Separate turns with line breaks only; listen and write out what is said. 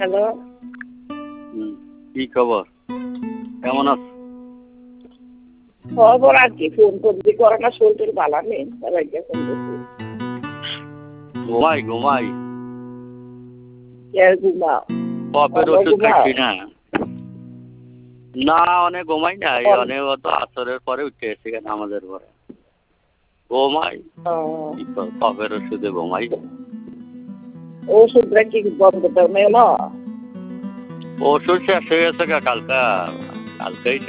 Hello.
কি খবর, কেমন আছো?
খবর আর কি, ফোন করবি করে না, শরীর ভালো নেই, সবাইকে ফোন করছি।
ঘুমাই ঘুমাই
কে ঘুমাও?
কপের ওষুধ খাচ্ছি না। না অনেক ঘুমাই না, অনেক অত আসরের পরে উঠে এসে কেন আমাদের পরে ঘুমাই, কপের ওষুধে ঘুমাই।
ওষুধটা কি বন্ধ তো নেই না?
ওষুধ শেষ হয়ে গেছে কালকে, কালকেই